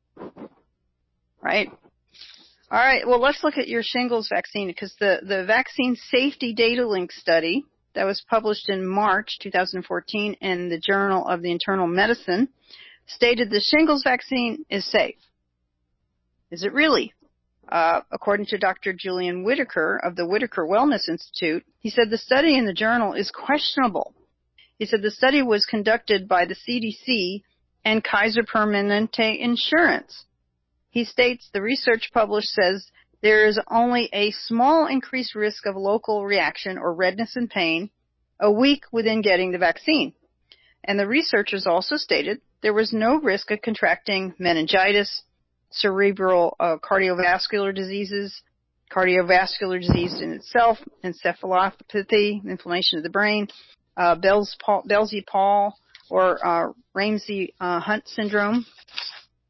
Right. All right. Well, let's look at your shingles vaccine because the, the vaccine safety data link study that was published in March two thousand fourteen in the Journal of the Internal Medicine stated the shingles vaccine is safe. Is it really? Uh, according to Doctor Julian Whitaker of the Whitaker Wellness Institute, he said the study in the journal is questionable. He said the study was conducted by the C D C and Kaiser Permanente Insurance. He states the research published says there is only a small increased risk of local reaction or redness and pain a week within getting the vaccine. And the researchers also stated there was no risk of contracting meningitis, cerebral uh, cardiovascular diseases, cardiovascular disease in itself, encephalopathy, inflammation of the brain, uh, Bell's-Palsy, or uh, Ramsay-Hunt syndrome.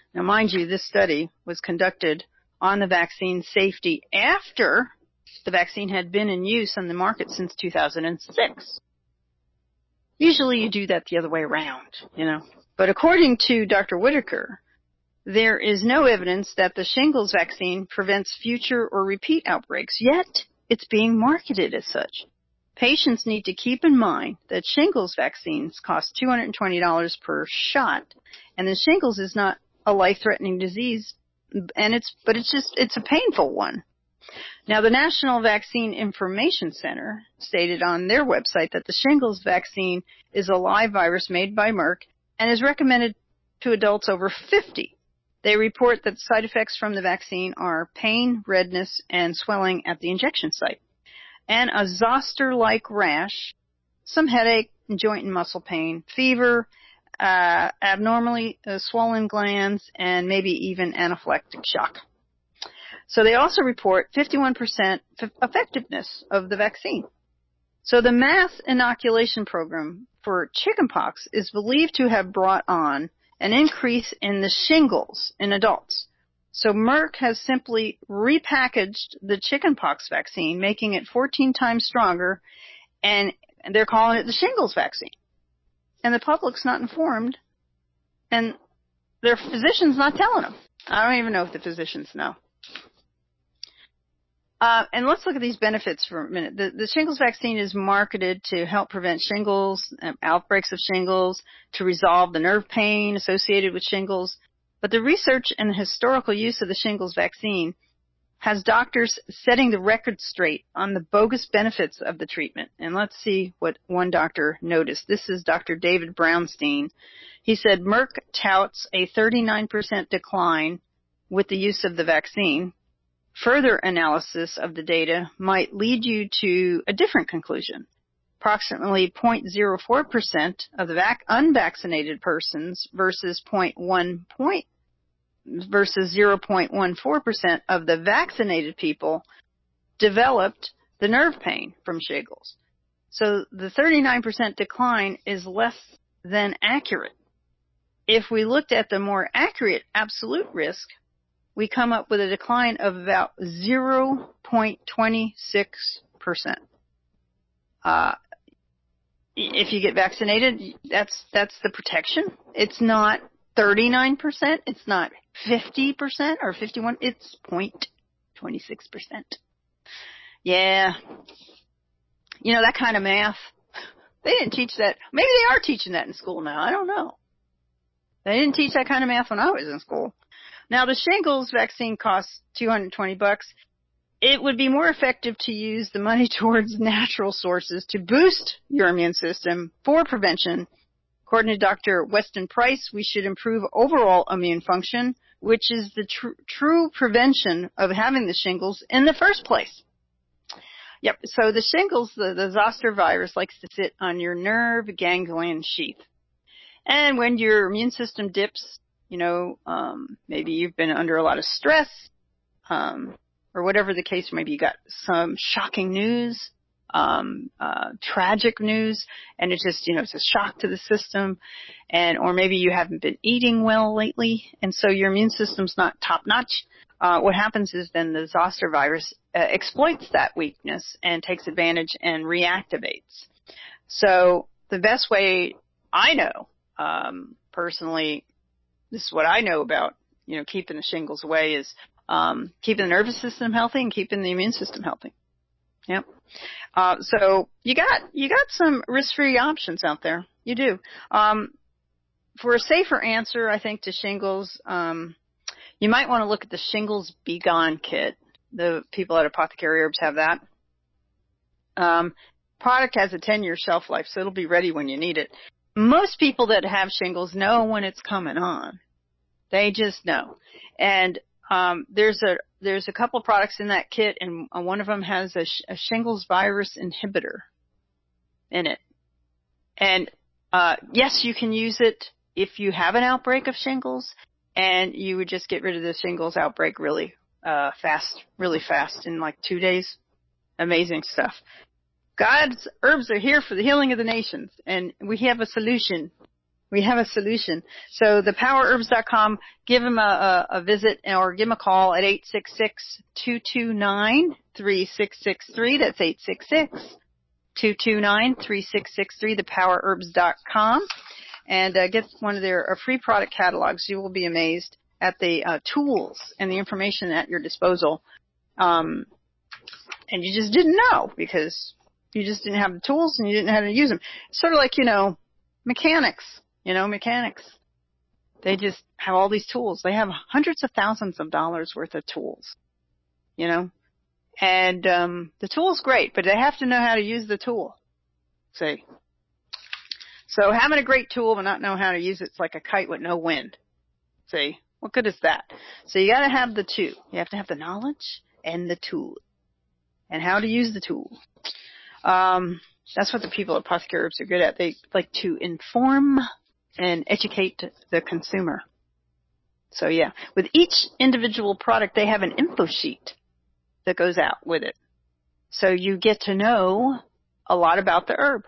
Now, mind you, this study was conducted on the vaccine safety after the vaccine had been in use on the market since two thousand six. Usually you do that the other way around, you know. But according to Doctor Whitaker, there is no evidence that the shingles vaccine prevents future or repeat outbreaks, yet it's being marketed as such. Patients need to keep in mind that shingles vaccines cost two hundred twenty dollars per shot, and the shingles is not a life-threatening disease, and it's but it's just it's a painful one. Now, the National Vaccine Information Center stated on their website that the shingles vaccine is a live virus made by Merck and is recommended to adults over fifty. They report that side effects from the vaccine are pain, redness, and swelling at the injection site, and a zoster-like rash, some headache, joint and muscle pain, fever, uh, abnormally uh, swollen glands, and maybe even anaphylactic shock. So they also report fifty-one percent effectiveness of the vaccine. So the mass inoculation program for chickenpox is believed to have brought on an increase in the shingles in adults. So Merck has simply repackaged the chickenpox vaccine, making it fourteen times stronger, and they're calling it the shingles vaccine. And the public's not informed, and their physician's not telling them. I don't even know if the physicians know. Uh, and let's look at these benefits for a minute. The, the shingles vaccine is marketed to help prevent shingles, um, outbreaks of shingles, to resolve the nerve pain associated with shingles. But the research and the historical use of the shingles vaccine has doctors setting the record straight on the bogus benefits of the treatment. And let's see what one doctor noticed. This is Doctor David Brownstein. He said Merck touts a thirty-nine percent decline with the use of the vaccine. Further analysis of the data might lead you to a different conclusion. Approximately zero point zero four percent of the vac- unvaccinated persons versus zero point one point versus zero point one four percent of the vaccinated people developed the nerve pain from shingles. So the thirty-nine percent decline is less than accurate. If we looked at the more accurate absolute risk, we come up with a decline of about zero point two six percent. Uh, if you get vaccinated, that's that's the protection. It's not thirty-nine percent. It's not fifty percent or fifty-one. It's zero point two six percent. Yeah. You know, that kind of math, they didn't teach that. Maybe they are teaching that in school now. I don't know. They didn't teach that kind of math when I was in school. Now, the shingles vaccine costs two hundred twenty bucks. It would be more effective to use the money towards natural sources to boost your immune system for prevention. According to Doctor Weston Price, we should improve overall immune function, which is the tr- true prevention of having the shingles in the first place. Yep, so the shingles, the, the zoster virus, likes to sit on your nerve ganglion sheath. And when your immune system dips, you know, um, maybe you've been under a lot of stress, um, or whatever the case, maybe you got some shocking news, um, uh, tragic news, and it's just, you know, it's a shock to the system, and, or maybe you haven't been eating well lately, and so your immune system's not top notch. Uh, what happens is then the zoster virus uh, exploits that weakness and takes advantage and reactivates. So the best way I know, um, personally, this is what I know about, you know, keeping the shingles away is, um, keeping the nervous system healthy and keeping the immune system healthy. Yep. Uh, so you got, you got some risk-free options out there. You do. Um, for a safer answer, I think, to shingles, um, you might want to look at the Shingles Be Gone kit. The people at Apothecary Herbs have that. Um, product has a ten-year shelf life, so it'll be ready when you need it. Most people that have shingles know when it's coming on. They just know. And um, there's a there's a couple products in that kit, and one of them has a, sh- a shingles virus inhibitor in it. And uh, yes, you can use it if you have an outbreak of shingles, and you would just get rid of the shingles outbreak really uh, fast, really fast in like two days. Amazing stuff. God's herbs are here for the healing of the nations, and we have a solution We have a solution. So the power herbs dot com, give them a, a, a visit or give them a call at eight six six, two two nine, three six six three. That's eight six six, two two nine, three six six three, the power herbs dot com. And uh, get one of their uh, free product catalogs. You will be amazed at the uh, tools and the information at your disposal. Um, and you just didn't know because you just didn't have the tools and you didn't know how to use them. It's sort of like, you know, mechanics. You know, mechanics, they just have all these tools. They have hundreds of thousands of dollars worth of tools, you know, and um, the tool's great, but they have to know how to use the tool, see. So having a great tool but not know how to use it is like a kite with no wind, see. What good is that? So you got to have the two. You have to have the knowledge and the tool and how to use the tool. Um, that's what the people at Apothecary Herbs are good at. They like to inform and educate the consumer. So yeah, with each individual product, they have an info sheet that goes out with it. So you get to know a lot about the herb.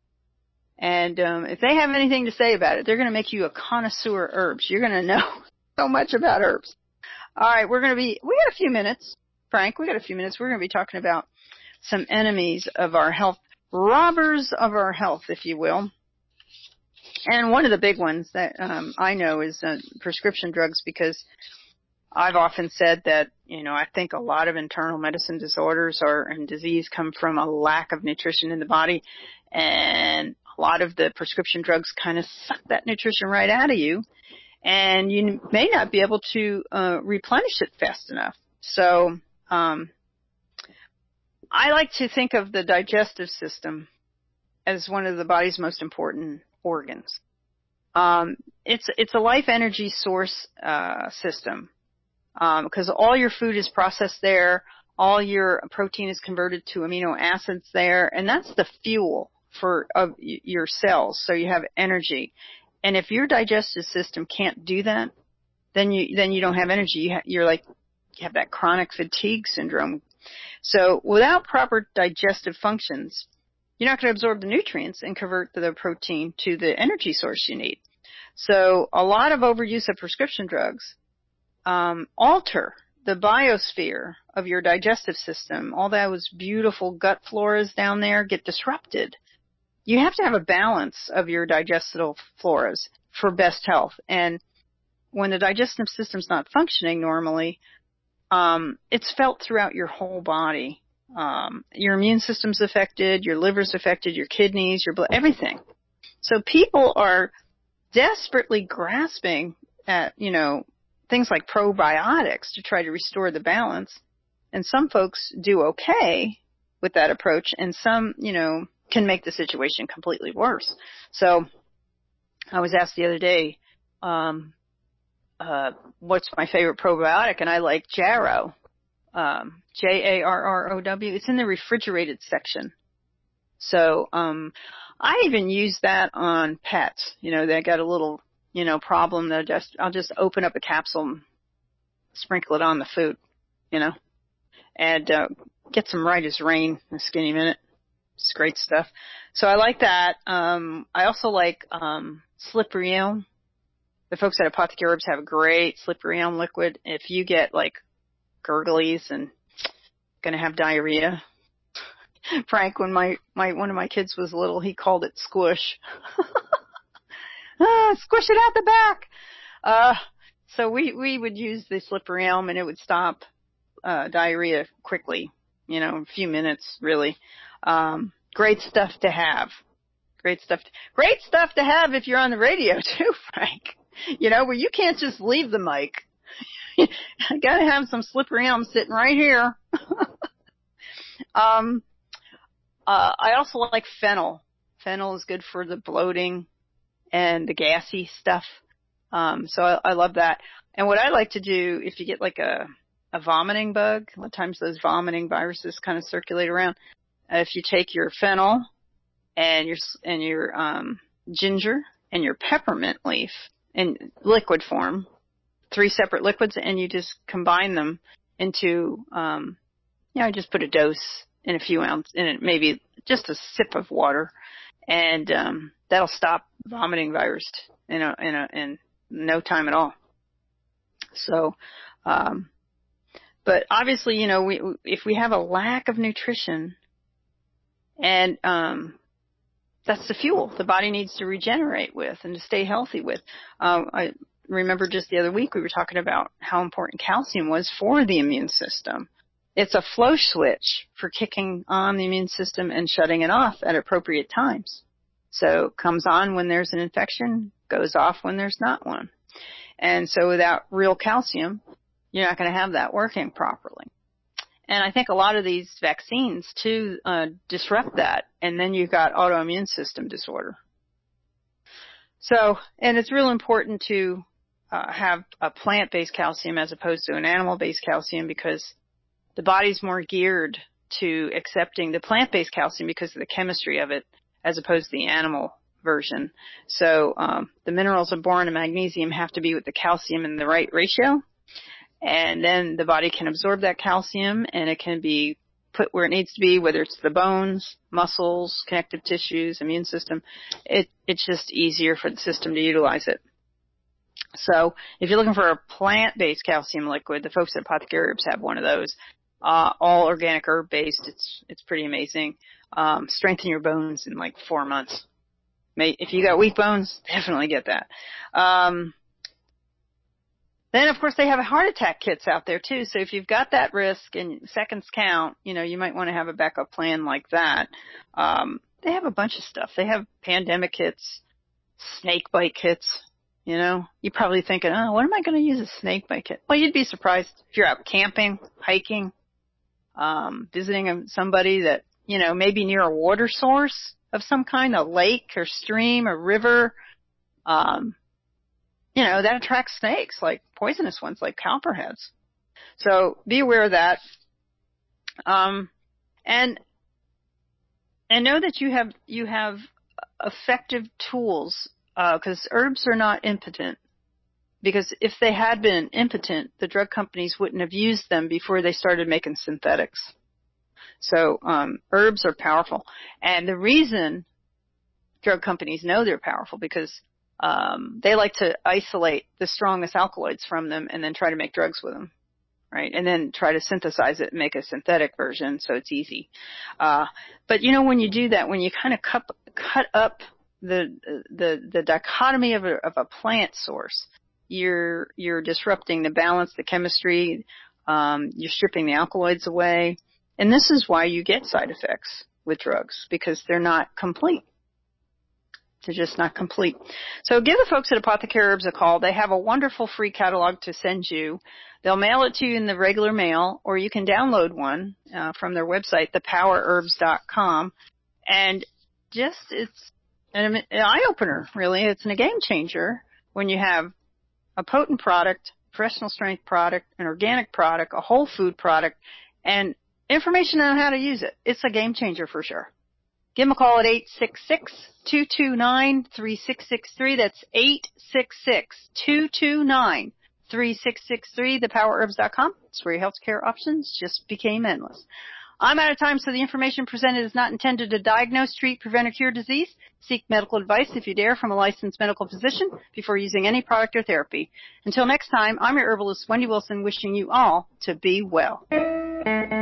And um, if they have anything to say about it, they're going to make you a connoisseur of herbs. You're going to know so much about herbs. All right, we're going to be, we got a few minutes, Frank, we got a few minutes. We're going to be talking about some enemies of our health, robbers of our health, if you will. And one of the big ones that um, I know is uh, prescription drugs, because I've often said that, you know, I think a lot of internal medicine disorders or and disease come from a lack of nutrition in the body, and a lot of the prescription drugs kind of suck that nutrition right out of you, and you may not be able to uh, replenish it fast enough. So um, I like to think of the digestive system as one of the body's most important organs. Um, it's it's a life energy source uh, system, because um, all your food is processed there, all your protein is converted to amino acids there, and that's the fuel for of your cells. So you have energy, and if your digestive system can't do that, then you then you don't have energy. You ha- you're like you have that chronic fatigue syndrome. So without proper digestive functions, you're not going to absorb the nutrients and convert the protein to the energy source you need. So a lot of overuse of prescription drugs um, alter the biosphere of your digestive system. All those beautiful gut floras down there get disrupted. You have to have a balance of your digestive floras for best health. And when the digestive system's not functioning normally, um, it's felt throughout your whole body. Um, your immune system's affected, your liver's affected, your kidneys, your blood, everything. So people are desperately grasping at, you know, things like probiotics to try to restore the balance. And some folks do okay with that approach, and some, you know, can make the situation completely worse. So I was asked the other day, um, uh, what's my favorite probiotic? And I like Jarrow. Um, J A R R O W. It's in the refrigerated section. So, um, I even use that on pets. You know, they got a little, you know, problem. They'll just, I'll just open up a capsule and sprinkle it on the food, you know, and, uh, get some right as rain in a skinny minute. It's great stuff. So I like that. Um, I also like, um, slippery elm. The folks at Apothecary Herbs have a great slippery elm liquid. If you get like gurglies and going to have diarrhea. Frank, when my, my, one of my kids was little, he called it squish. ah, squish it out the back. Uh, so we, we would use the slippery elm and it would stop, uh, diarrhea quickly, you know, in a few minutes, really. Um, great stuff to have. Great stuff. To, great stuff to have if you're on the radio too, Frank. You know, where you can't just leave the mic. I gotta have some slippery elm sitting right here. um, uh, I also like fennel. Fennel is good for the bloating and the gassy stuff. Um, so I, I love that. And what I like to do, if you get like a, a vomiting bug, a lot of times those vomiting viruses kind of circulate around. Uh, if you take your fennel and your, and your, um, ginger and your peppermint leaf in liquid form, three separate liquids, and you just combine them into, um, you know, just put a dose in a few ounces, in it, maybe just a sip of water, and um, that'll stop vomiting virus in a, in a, in no time at all. So, um, but obviously, you know, we, if we have a lack of nutrition, and um, that's the fuel the body needs to regenerate with and to stay healthy with. Um, I remember just the other week we were talking about how important calcium was for the immune system. It's a flow switch for kicking on the immune system and shutting it off at appropriate times. So it comes on when there's an infection, goes off when there's not one. And so without real calcium, you're not going to have that working properly. And I think a lot of these vaccines, too, uh, disrupt that. And then you've got autoimmune system disorder. So, and it's real important to uh, have a plant-based calcium as opposed to an animal-based calcium, because the body's more geared to accepting the plant-based calcium because of the chemistry of it as opposed to the animal version. So um, the minerals of boron and magnesium have to be with the calcium in the right ratio. And then the body can absorb that calcium, and it can be put where it needs to be, whether it's the bones, muscles, connective tissues, immune system. It, it's just easier for the system to utilize it. So if you're looking for a plant-based calcium liquid, the folks at Apothecary Herbs have one of those. Uh, all organic herb-based. It's it's pretty amazing. Um, strengthen your bones in like four months. May, if you got weak bones, definitely get that. Um, Then, of course, they have heart attack kits out there, too. So if you've got that risk and seconds count, you know, you might want to have a backup plan like that. Um, they have a bunch of stuff. They have pandemic kits, snake bite kits, you know. You're probably thinking, oh, what am I going to use a snake bite kit? Well, you'd be surprised if you're out camping, hiking, um, visiting somebody that, you know, maybe near a water source of some kind, a lake or stream or river, um, you know, that attracts snakes, like poisonous ones, like copperheads. So be aware of that. Um, and, and know that you have, you have effective tools, uh, cause herbs are not impotent. Because if they had been impotent, the drug companies wouldn't have used them before they started making synthetics. So, um, herbs are powerful. And the reason drug companies know they're powerful, because Um, they like to isolate the strongest alkaloids from them and then try to make drugs with them, right? And then try to synthesize it and make a synthetic version so it's easy. Uh, but you know, when you do that, when you kind of cut, cut up the, the, the dichotomy of a, of a plant source, you're, you're disrupting the balance, the chemistry, um, you're stripping the alkaloids away. And this is why you get side effects with drugs, because they're not complete. They're just not complete. So give the folks at Apothecary Herbs a call. They have a wonderful free catalog to send you. They'll mail it to you in the regular mail, or you can download one uh, from their website, the power herbs dot com. And just, it's an, an eye-opener, really. It's a game changer when you have a potent product, professional strength product, an organic product, a whole food product, and information on how to use it. It's a game changer for sure. Give them a call at eight six six, two two nine, three six six three. That's eight six six, two two nine, three six six three, the power herbs dot com. It's where your healthcare options just became endless. I'm out of time, so the information presented is not intended to diagnose, treat, prevent, or cure disease. Seek medical advice, if you dare, from a licensed medical physician before using any product or therapy. Until next time, I'm your herbalist, Wendy Wilson, wishing you all to be well.